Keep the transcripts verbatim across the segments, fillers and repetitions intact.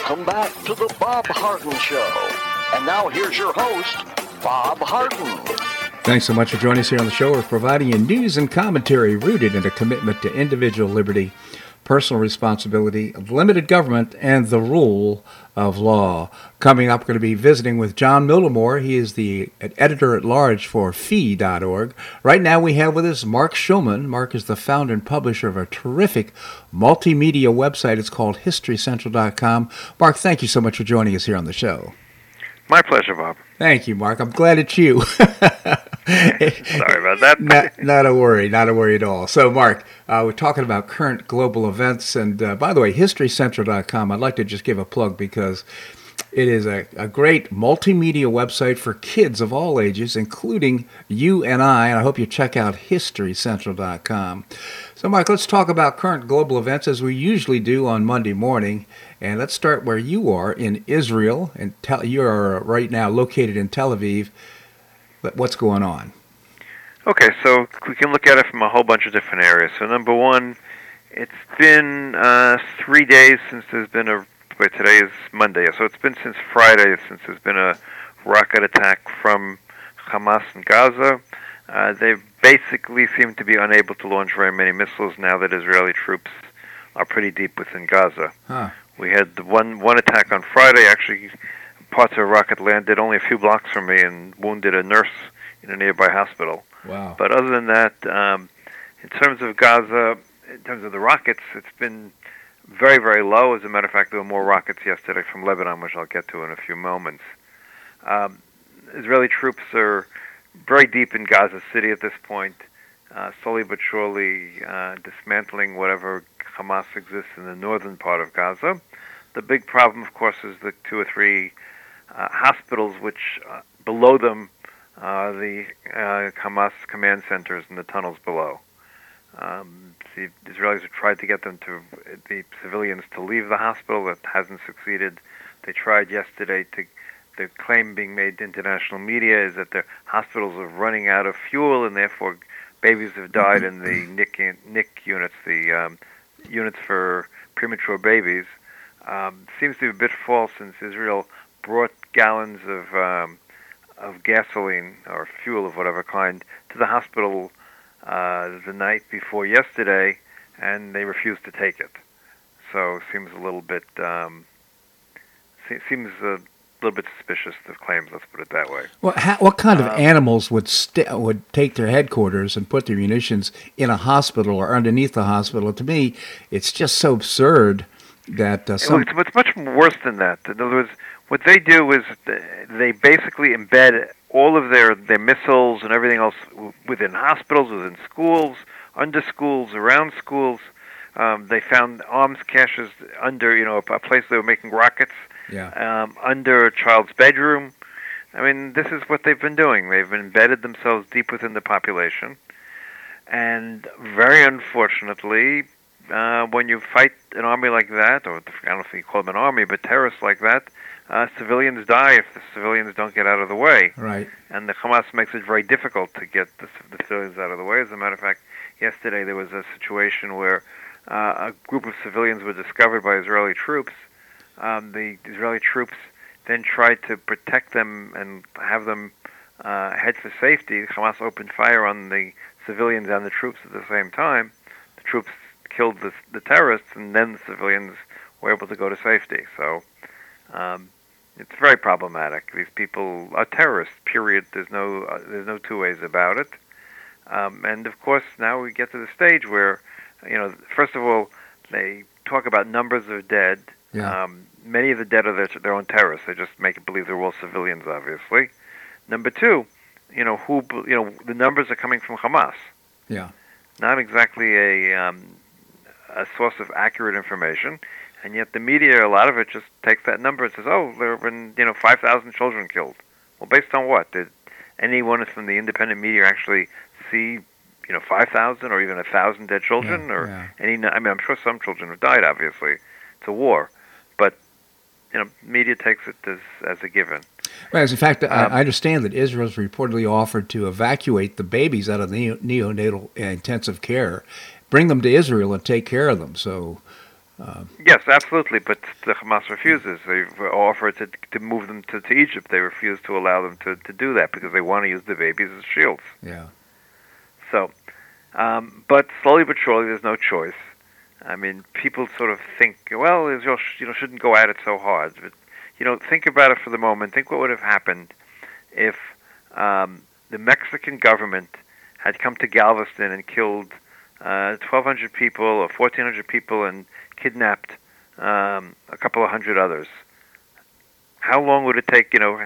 Welcome back to the Bob Harden Show. And now here's your host, Bob Harden. Thanks so much for joining us here on the show. We're providing you news and commentary rooted in a commitment to individual liberty, personal responsibility, limited government, and the rule of law. Coming up, we're going to be visiting with John Millimore. He is the editor-at-large for fee dot org. Right now we have with us Mark Schulman. Mark is the founder and publisher of a terrific multimedia website. It's called history central dot com. Mark, thank you so much for joining us here on the show. My pleasure, Bob. Thank you, Mark. I'm glad it's you. Sorry about that. not, not a worry, not a worry at all. So, Mark, uh, we're talking about current global events. And uh, by the way, history central dot com, I'd like to just give a plug because it is a, a great multimedia website for kids of all ages, including you and I. And I hope you check out history central dot com. So, Mark, let's talk about current global events as we usually do on Monday morning. And let's start where you are in Israel. And tel- you're right now located in Tel Aviv. But what's going on? Okay, so we can look at it from a whole bunch of different areas. So number one, it's been uh, three days since there's been a, wait, today is Monday, so it's been since Friday since there's been a rocket attack from Hamas in Gaza. Uh, they basically seem to be unable to launch very many missiles now that Israeli troops are pretty deep within Gaza. Huh. We had one, one attack on Friday, actually. Parts of a rocket landed only a few blocks from me and wounded a nurse in a nearby hospital. Wow. But other than that, um, in terms of Gaza, in terms of the rockets, it's been very, very low. As a matter of fact, there were more rockets yesterday from Lebanon, which I'll get to in a few moments. Um, Israeli troops are very deep in Gaza City at this point, uh, slowly but surely uh, dismantling whatever Hamas exists in the northern part of Gaza. The big problem, of course, is the two or three uh, hospitals which uh, below them uh, the uh, Hamas command centers and the tunnels below. Um, the Israelis have tried to get them to the civilians to leave the hospital. That hasn't succeeded. They tried yesterday to. The claim being made to international media is that the hospitals are running out of fuel and therefore babies have died in the N I C, N I C units, the um, units for premature babies. Um, seems to be a bit false since Israel brought gallons of um, of gasoline or fuel of whatever kind to the hospital uh, the night before yesterday, and they refused to take it. So seems a little bit um, se- seems a little bit suspicious, the claims. Let's put it that way. Well, how, what kind of um, animals would st- would take their headquarters and put their munitions in a hospital or underneath the hospital? To me, it's just so absurd that uh, some... It's, it's much worse than that. In other words, what they do is they basically embed all of their, their missiles and everything else within hospitals, within schools, under schools, around schools. Um, they found arms caches under, you know, a place they were making rockets, yeah. um, under a child's bedroom. I mean, this is what they've been doing. They've embedded themselves deep within the population. And very unfortunately, uh, when you fight an army like that, or I don't know if you call them an army, but terrorists like that, uh, civilians die if the civilians don't get out of the way. Right. And the Hamas makes it very difficult to get the, the civilians out of the way. As a matter of fact, yesterday there was a situation where uh, a group of civilians were discovered by Israeli troops. Um, the Israeli troops then tried to protect them and have them uh, head for safety. Hamas opened fire on the civilians and the troops at the same time. The troops killed the, the terrorists, and then the civilians were able to go to safety. So um, it's very problematic. These people are terrorists, period. There's no uh, there's no two ways about it. Um, and of course, now we get to the stage where, you know, first of all, they talk about numbers of dead. Yeah. Um, many of the dead are their, their own terrorists. They just make it believe they're all civilians, obviously. Number two, you know, who you know the numbers are coming from Hamas. Yeah. Not exactly a um, a source of accurate information, and yet the media, a lot of it, just takes that number and says, "Oh, there have been you know five thousand children killed." Well, based on what? Did anyone from the independent media actually see you know five thousand or even a thousand dead children, yeah, or yeah. any? I mean, I'm sure some children have died. Obviously, it's a war, but you know, media takes it as as a given. Right. As in fact, Um, I understand that Israel's reportedly offered to evacuate the babies out of neo- neonatal intensive care, bring them to Israel and take care of them. So Yes, absolutely, but the Hamas refuses. They've offered to to move them to, to Egypt. They refuse to allow them to, to do that because they want to use the babies as shields. Yeah. So, um, but slowly but surely, there's no choice. I mean, people sort of think, well, Israel sh- you know, shouldn't go at it so hard. But, you know, think about it for the moment. Think what would have happened if um, the Mexican government had come to Galveston and killed uh, twelve hundred people or fourteen hundred people and kidnapped um, a couple of hundred others. How long would it take, you know,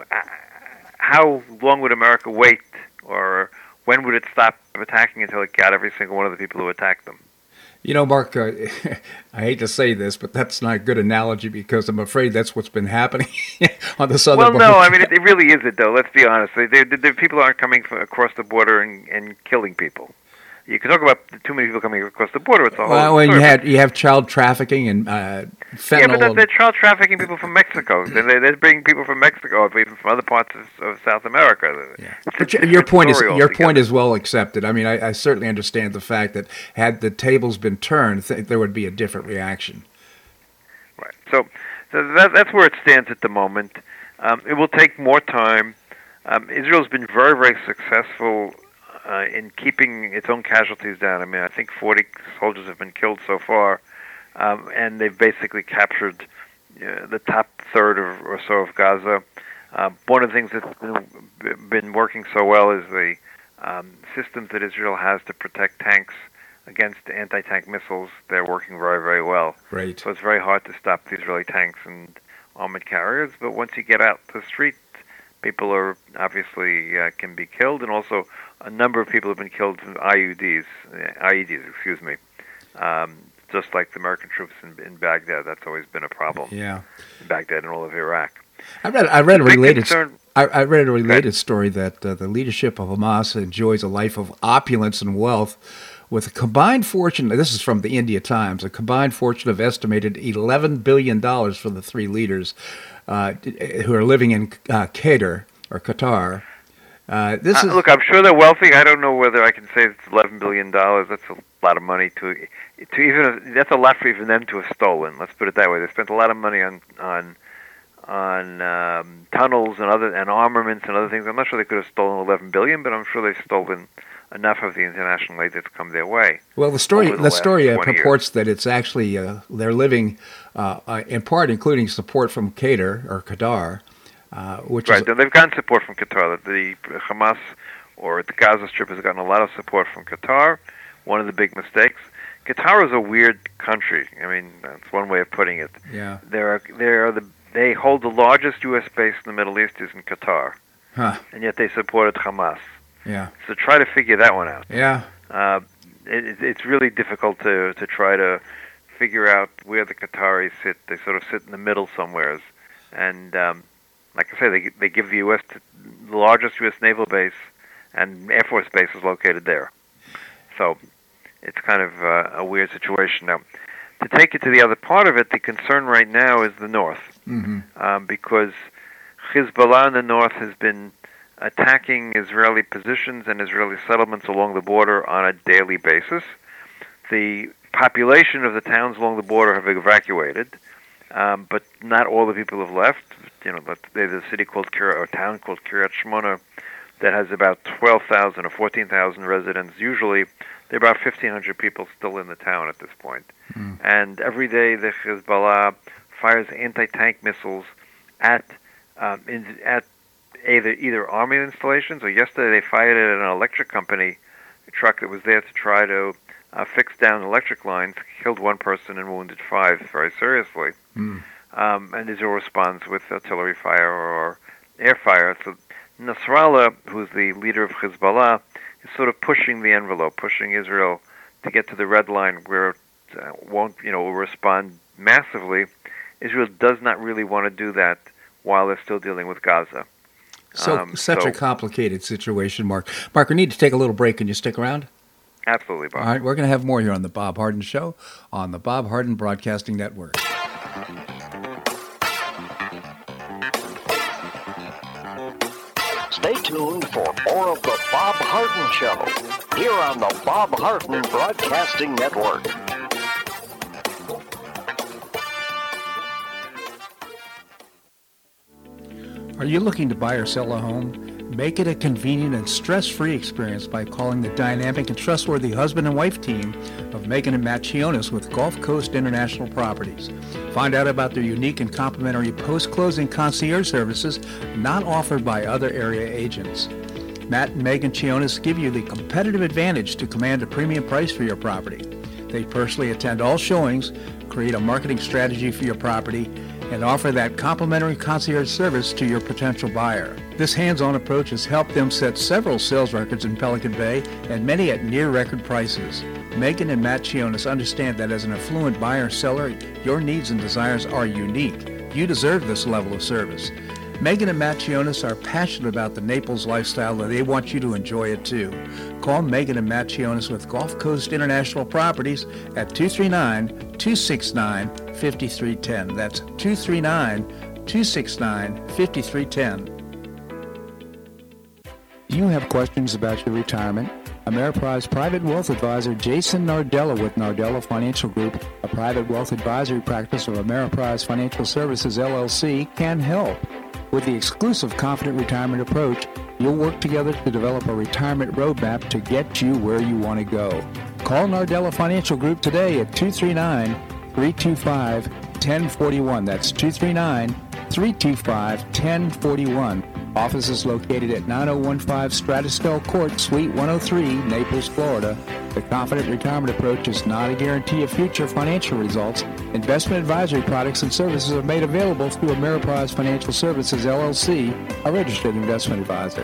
how long would America wait, or when would it stop attacking until it got every single one of the people who attacked them? You know, Mark, uh, I hate to say this, but that's not a good analogy because I'm afraid that's what's been happening on the southern well, border. Well, no, I mean, it, it really isn't, though. Let's be honest. They, they, the people aren't coming from across the border and, and killing people. You can talk about too many people coming across the border. It's a whole well, when story. you had you have child trafficking and uh, fentanyl. Yeah, but they're child trafficking people from Mexico. They're, they're bringing people from Mexico, or even from other parts of, of South America. Yeah. But your point is your point is well accepted. I mean, I, I certainly understand the fact that had the tables been turned, th- there would be a different reaction. Right. So, so that, that's where it stands at the moment. Um, it will take more time. Um, Israel's been very, very successful Uh, in keeping its own casualties down. I mean, I think forty soldiers have been killed so far, um, and they've basically captured uh, the top third of, or so of Gaza. Uh, one of the things that's been, been working so well is the um, systems that Israel has to protect tanks against anti-tank missiles. They're working very, very well. Right. So it's very hard to stop the Israeli tanks and armored carriers, but once you get out to the street, people are obviously uh, can be killed, and also a number of people have been killed from I U Ds, I E Ds, excuse me. Um, just like the American troops in, in Baghdad, that's always been a problem. Yeah, in Baghdad and all of Iraq. I read I read a related concern, I, I read a related story that uh, the leadership of Hamas enjoys a life of opulence and wealth, with a combined fortune. This is from the India Times. A combined fortune of estimated eleven billion dollars for the three leaders. Uh, who are living in uh, Qatar or Qatar. Uh, this uh, is look, I'm sure they're wealthy. I don't know whether I can say it's eleven billion dollars. That's a lot of money to to even. That's a lot for even them to have stolen. Let's put it that way. They spent a lot of money on on on um, tunnels and other and armaments and other things. I'm not sure they could have stolen eleven billion, but I'm sure they've stolen enough of the international aid that's come their way. Well, the story the the story uh, purports years. that it's actually uh, they're living uh, uh, in part, including support from Qatar or Qatar, uh, which right. is Right, they've gotten support from Qatar. The Hamas or the Gaza Strip has gotten a lot of support from Qatar. One of the big mistakes. Qatar is a weird country. I mean, that's one way of putting it. Yeah. They're they're the they hold the largest U S base in the Middle East is in Qatar, huh. and yet they supported Hamas. Yeah. So try to figure that one out. Yeah. Uh, it, it's really difficult to to try to figure out where the Qataris sit. They sort of sit in the middle somewheres, and um, like I say, they they give the U S t- the largest U S naval base and Air Force base is located there. So it's kind of uh, a weird situation. Now, to take it to the other part of it, the concern right now is the north, mm-hmm. um, because Hezbollah in the north has been attacking Israeli positions and Israeli settlements along the border on a daily basis. The population of the towns along the border have evacuated, um, but not all the people have left. You know, there's a city called Kiryat, or a town called Kiryat Shmona that has about twelve thousand or fourteen thousand residents. Usually, there are about fifteen hundred people still in the town at this point. Mm. And every day, the Hezbollah fires anti-tank missiles at um, in, at either either army installations, or yesterday they fired it at an electric company truck that was there to try to uh, fix down electric lines, killed one person and wounded five very seriously. Mm. Um, and Israel responds with artillery fire or air fire. So Nasrallah, who's the leader of Hezbollah, is sort of pushing the envelope, pushing Israel to get to the red line where it uh, won't, you know, will respond massively. Israel does not really want to do that while they're still dealing with Gaza. So um, such so, a complicated situation, Mark. Mark, we need to take a little break. Can you stick around? Absolutely, Bob. All right, we're going to have more here on the Bob Harden Show on the Bob Harden Broadcasting Network. Stay tuned for more of the Bob Harden Show here on the Bob Harden Broadcasting Network. Are you looking to buy or sell a home? Make it a convenient and stress-free experience by calling the dynamic and trustworthy husband and wife team of Megan and Matt Chionis with Gulf Coast International Properties. Find out about their unique and complimentary post-closing concierge services not offered by other area agents. Matt and Megan Chionis give you the competitive advantage to command a premium price for your property. They personally attend all showings, create a marketing strategy for your property, and offer that complimentary concierge service to your potential buyer. This hands-on approach has helped them set several sales records in Pelican Bay and many at near-record prices. Megan and Matt Chionis understand that as an affluent buyer-seller, your needs and desires are unique. You deserve this level of service. Megan and Matt Chionis are passionate about the Naples lifestyle and they want you to enjoy it too. Call Megan and Matt Chionis with Gulf Coast International Properties at two three nine, two six nine, five three one zero. That's two three nine, two six nine, five three one zero. You have questions about your retirement? Ameriprise Private Wealth Advisor Jason Nardella with Nardella Financial Group, a private wealth advisory practice of Ameriprise Financial Services, L L C, can help. With the exclusive Confident Retirement approach, you'll work together to develop a retirement roadmap to get you where you want to go. Call Nardella Financial Group today at two three nine, three two five, one zero four one. That's two three nine, three two five, one zero four one. Office is located at nine oh one five Stratosville Court, Suite one oh three, Naples, Florida. The Confident Retirement approach is not a guarantee of future financial results. Investment advisory products and services are made available through Ameriprise Financial Services, L L C, a registered investment advisor.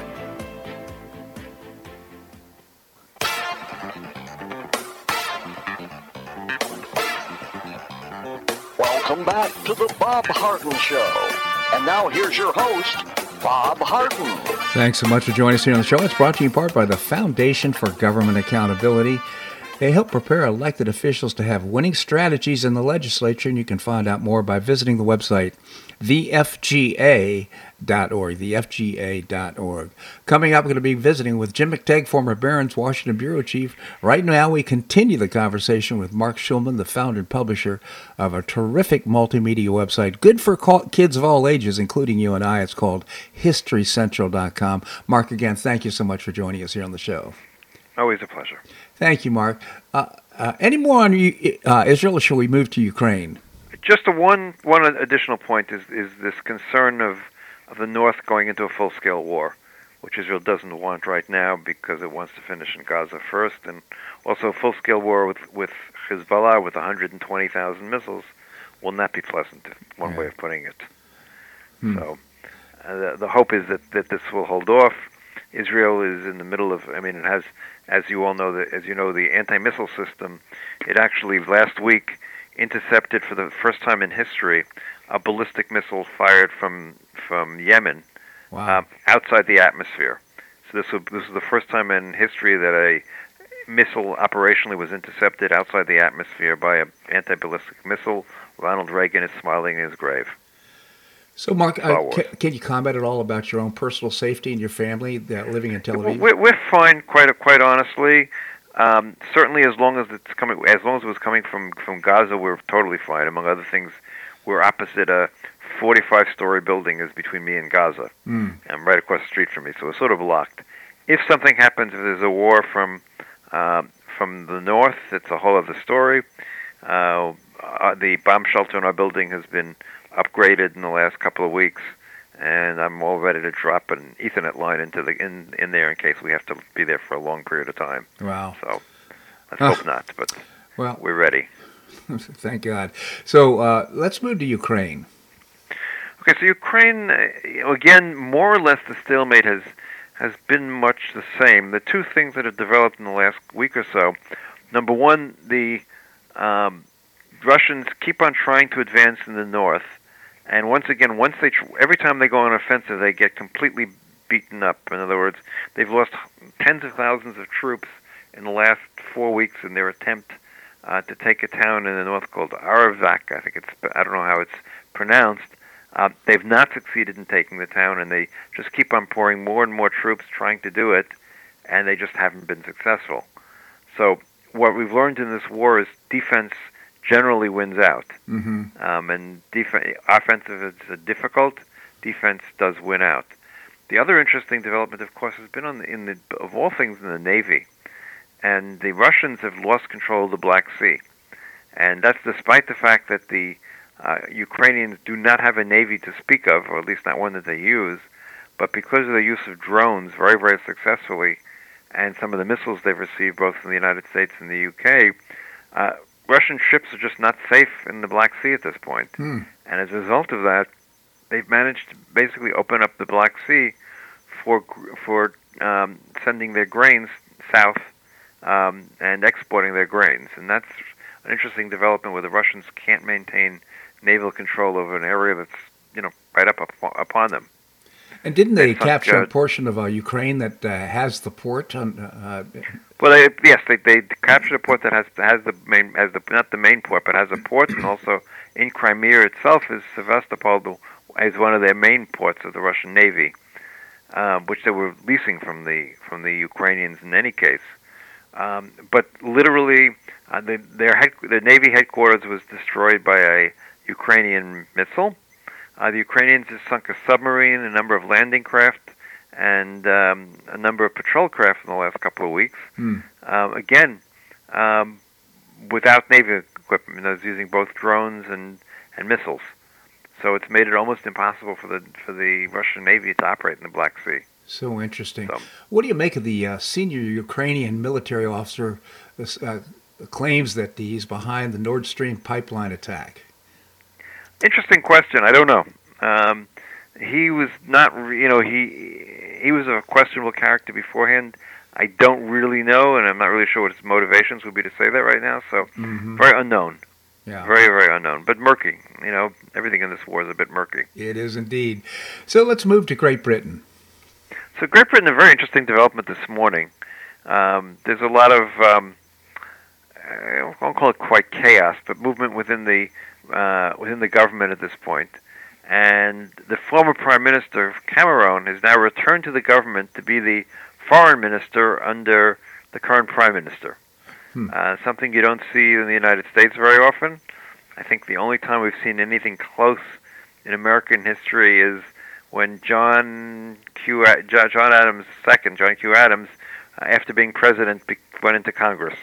Welcome back to the Bob Harden Show. And now here's your host, Bob Harden. Thanks so much for joining us here on the show. It's brought to you in part by the Foundation for Government Accountability. They help prepare elected officials to have winning strategies in the legislature, and you can find out more by visiting the website, the f g a dot org, the f g a dot org. Coming up, we're going to be visiting with Jim McTague, former Barron's Washington Bureau Chief. Right now, we continue the conversation with Mark Schulman, the founder and publisher of a terrific multimedia website, good for kids of all ages, including you and I. It's called history central dot com. Mark, again, thank you so much for joining us here on the show. Always a pleasure. Thank you, Mark. Uh, uh, any more on uh, Israel, or shall we move to Ukraine? Just a one one additional point is is this concern of, of the North going into a full-scale war, which Israel doesn't want right now because it wants to finish in Gaza first, and also a full-scale war with, with Hezbollah with one hundred twenty thousand missiles will not be pleasant, one yeah. way of putting it. Hmm. So uh, the, the hope is that, that this will hold off. Israel is in the middle of, I mean, it has, as you all know, the, as you know, the anti-missile system, it actually last week intercepted for the first time in history a ballistic missile fired from from Yemen wow. um, outside the atmosphere. So this was, this was the first time in history that a missile operationally was intercepted outside the atmosphere by an anti-ballistic missile. Ronald Reagan is smiling in his grave. So, Mark, uh, can, can you comment at all about your own personal safety and your family that living in Tel Aviv? We're, we're fine, quite quite honestly. Um, certainly, as long as it's coming, as long as it was coming from, from Gaza, we're totally fine. Among other things, we're opposite a forty-five story building is between me and Gaza. Mm. I'm right across the street from me, so we're sort of locked. If something happens, if there's a war from uh, from the north, it's a whole other story. Uh, uh, the bomb shelter in our building has been upgraded in the last couple of weeks, and I'm all ready to drop an Ethernet line into the in, in there in case we have to be there for a long period of time. Wow. So let's uh, hope not, but well, we're ready. Thank God. So uh, let's move to Ukraine. Okay, so Ukraine, uh, again, more or less the stalemate has has been much the same. The two things that have developed in the last week or so, number one, the um, Russians keep on trying to advance in the north. And once again, once they tr- every time they go on offensive, they get completely beaten up. In other words, they've lost tens of thousands of troops in the last four weeks in their attempt uh, to take a town in the north called Arevak. I think it's I don't know how it's pronounced. Uh, they've not succeeded in taking the town, and they just keep on pouring more and more troops trying to do it, and they just haven't been successful. So what we've learned in this war is defense generally wins out. Mm-hmm. Um, and def- offensive is uh, difficult. defense does win out. The other interesting development, of course, has been on the, in the of all things in the Navy, and the Russians have lost control of the Black Sea, and that's despite the fact that the uh, Ukrainians do not have a navy to speak of, or at least not one that they use, but because of the use of drones very, very successfully, and some of the missiles they've received both from the United States and the U K, uh, Russian ships are just not safe in the Black Sea at this point. Hmm. And as a result of that, they've managed to basically open up the Black Sea for for um, sending their grains south um, and exporting their grains. And that's an interesting development where the Russians can't maintain naval control over an area that's, you know, right up upon them. And didn't they It's capture a good. portion of uh, Ukraine that uh, has the port? On, uh, Well, they, yes, they they captured a port that has has the main has the not the main port, but has a port, and also in Crimea itself is Sevastopol is one of their main ports of the Russian Navy, uh, which they were leasing from the from the Ukrainians in any case. Um, but literally, uh, the, their head, the Navy headquarters was destroyed by a Ukrainian missile. Uh, the Ukrainians have sunk a submarine, a number of landing craft, and um, a number of patrol craft in the last couple of weeks. Hmm. Um, again, um, without Navy equipment, I was using both drones and, and missiles. So it's made it almost impossible for the for the Russian Navy to operate in the Black Sea. So interesting. So, What do you make of the uh, senior Ukrainian military officer uh, claims that he's behind the Nord Stream pipeline attack? interesting question. I don't know. Um, he was not, re- you know, he he was a questionable character beforehand. I don't really know, and I'm not really sure what his motivations would be to say that right now. So, Mm-hmm. very unknown. Yeah. Very, very unknown, but murky. You know, everything in this war is a bit murky. It is indeed. So let's move to Great Britain. So Great Britain, a very interesting development this morning. Um, there's a lot of, um, I won't call it quite chaos, but movement within the uh, within the government at this point. And the former Prime Minister Cameron has now returned to the government to be the foreign minister under the current Prime Minister. Hmm. Uh, something you don't see in the United States very often. I think the only time we've seen anything close in American history is when John Q. John Adams the Second, John Q. Adams, uh, after being president, be- went into Congress.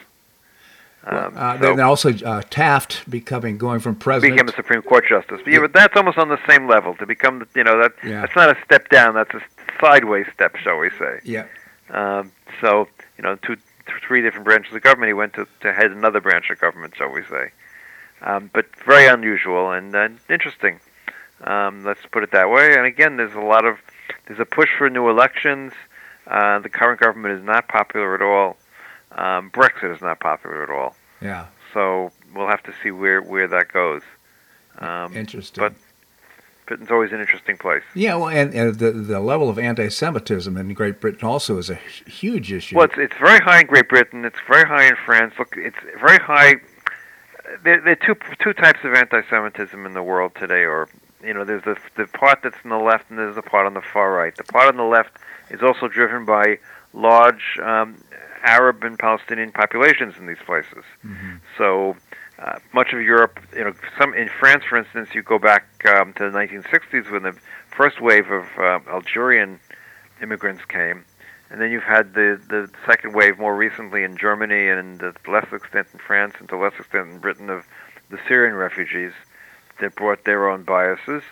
Um, Uh, so then also uh, Taft becoming going from president. became a Supreme Court justice. But, yeah, but that's almost on the same level. To become, you know, that Yeah. that's not a step down. That's a sideways step, shall we say? Yeah. Um, so, you know, two, three different branches of government. He went to, to head another branch of government, shall we say? Um, but very unusual and uh, interesting. Um, let's put it that way. And again, there's a lot of there's a push for new elections. Uh, the current government is not popular at all. Um, Brexit is not popular at all. Yeah. So we'll have to see where, where that goes. Um, Interesting. But Britain's always an interesting place. Yeah, well, and, and the the level of anti-Semitism in Great Britain also is a hu- huge issue. Well, it's, it's very high in Great Britain. It's very high in France. Look, it's very high. There, there are two two types of anti-Semitism in the world today. Or you know, there's the the part that's on the left, and there's the part on the far right. The part on the left is also driven by large um, Arab and Palestinian populations in these places. Mm-hmm. So uh, much of Europe, you know, some in France, for instance, you go back um, to the nineteen sixties when the first wave of uh, Algerian immigrants came, and then you've had the, the second wave more recently in Germany and to less extent in France and to less extent in Britain of the Syrian refugees that brought their own biases,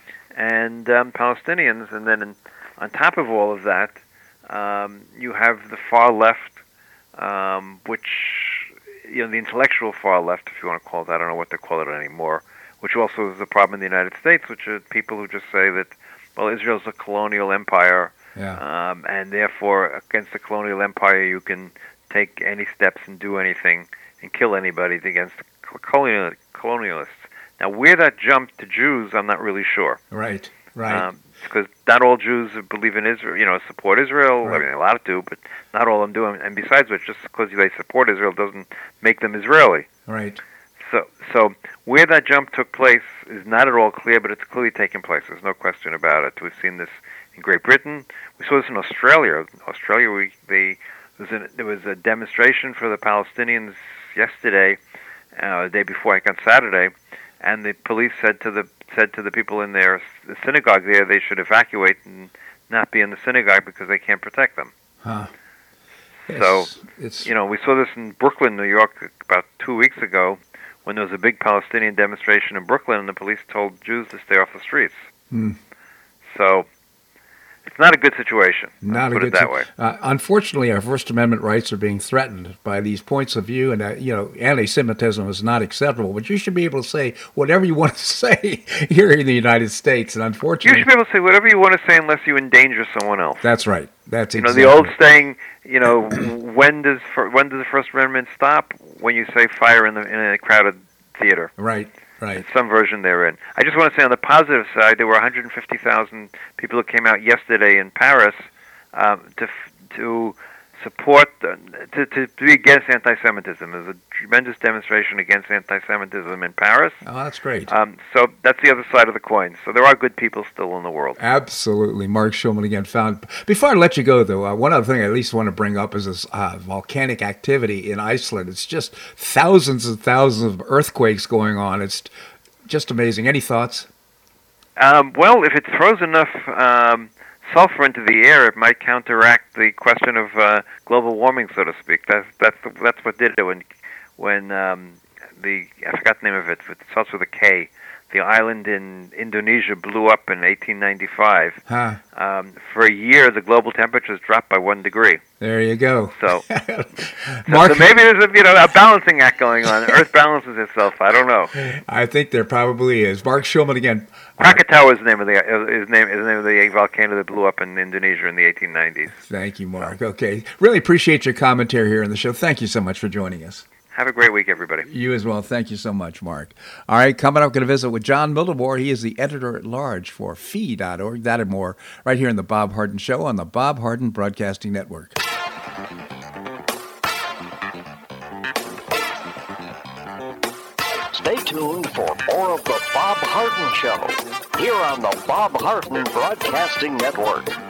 and um, Palestinians, and then in, on top of all of that, um, you have the far left, um, which, you know, the intellectual far left, if you want to call it that, I don't know what to call it anymore, which also is a problem in the United States, which are people who just say that, well, Israel's a colonial empire, yeah. um, and therefore against the colonial empire you can take any steps and do anything and kill anybody against colonial, colonialists. Now, where that jumped to Jews, I'm not really sure. Right. Right. Um, because not all Jews believe in Israel, you know, support Israel. Right. I mean, a lot do, but not all of them do. And besides which, just because they support Israel doesn't make them Israeli. right. So, so where that jump took place is not at all clear, but it's clearly taken place. There's no question about it. We've seen this in Great Britain. We saw this in Australia. Australia, we they there was a, there was a demonstration for the Palestinians yesterday, uh, the day before, like on Saturday, and the police said to the said to the people in their the synagogue there they should evacuate and not be in the synagogue because they can't protect them. Huh. So, It's, it's you know, we saw this in Brooklyn, New York, about two weeks ago, when there was a big Palestinian demonstration in Brooklyn, and the police told Jews to stay off the streets. Hmm. So, it's not a good situation. Not Let's a put good it that si- way. Uh, unfortunately, our First Amendment rights are being threatened by these points of view, and uh, you know, anti-Semitism is not acceptable. But you should be able to say whatever you want to say here in the United States, and You unfortunately, should be able to say whatever you want to say unless you endanger someone else. that's right. That's You know, exactly the old saying, you know, when does fir- when does the First Amendment stop? When you say fire in, the, in a crowded theater. right, right. Some version therein. I just want to say on the positive side, there were one hundred fifty thousand people who came out yesterday in Paris um, to f- to support, uh, to, to be against anti-Semitism. There's a tremendous demonstration against anti-Semitism in Paris. Oh, that's great. Um, so that's the other side of the coin. So there are good people still in the world. Absolutely. Mark Schulman again found. Before I let you go, though, uh, one other thing I at least want to bring up is this uh, volcanic activity in Iceland. It's just thousands and thousands of earthquakes going on. It's just amazing. Any thoughts? Um, well, if it throws enough um, sulfur into the air, it might counteract the question of uh, global warming, so to speak. That's that's the, that's what did it when when um, the I forgot the name of it. It starts with a K. The island in Indonesia blew up in eighteen ninety-five. Huh. Um, for a year, the global temperatures dropped by one degree. There you go. So, so, Mark, so maybe there's a you know a balancing act going on. Earth balances itself. I don't know. I think there probably is. Mark Schulman again. Krakatoa is the name of the is name is the name of the volcano that blew up in Indonesia in the eighteen nineties. Thank you, Mark. Okay. Really appreciate your commentary here on the show. Thank you so much for joining us. Have a great week, everybody. You as well. Thank you so much, Mark. All right, coming up, going to visit with John Mildemore. He is the editor-at-large for fee dot org. That and more right here in the Bob Harden Show on the Bob Harden Broadcasting Network. Stay tuned for more of the Bob Harden Show here on the Bob Harden Broadcasting Network.